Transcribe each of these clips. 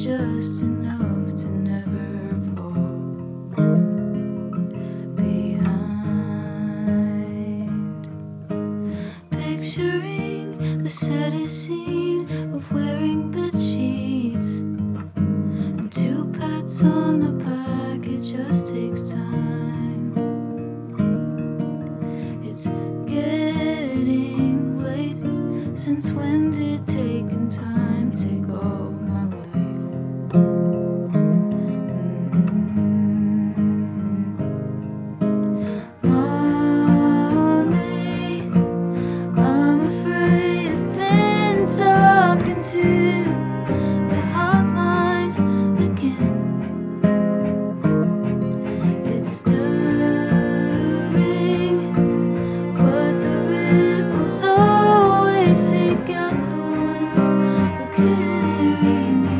just enough to never fall behind. Picturing the saddest scene of wearing bed sheets and 2 pats on the back, it just takes time. It's getting late. Since when did taking time take all my life? Mommy, I'm afraid I've been talking to the hotline again. It's stirring, but the ripples always seek out the ones who carry me.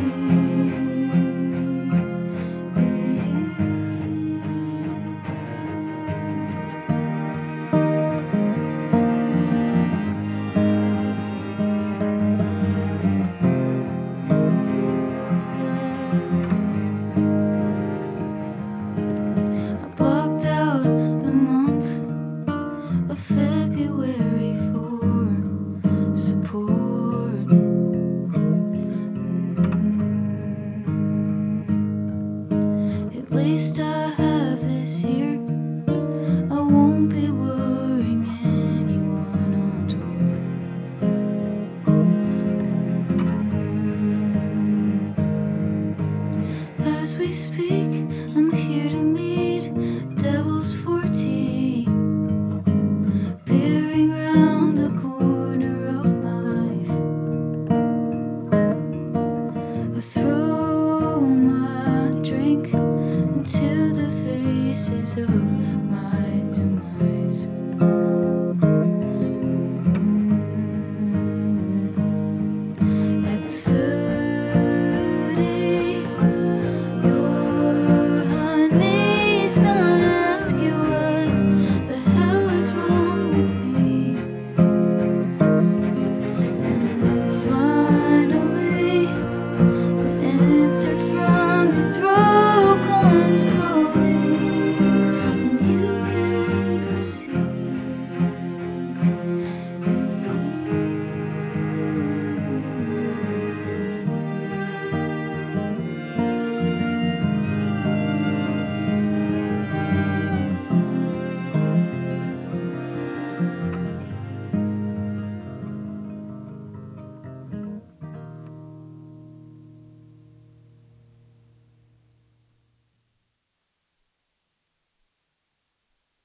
I blocked out the month of February for support. At least I have this year. I won't be worrying anyone on tour. As we speak, I'm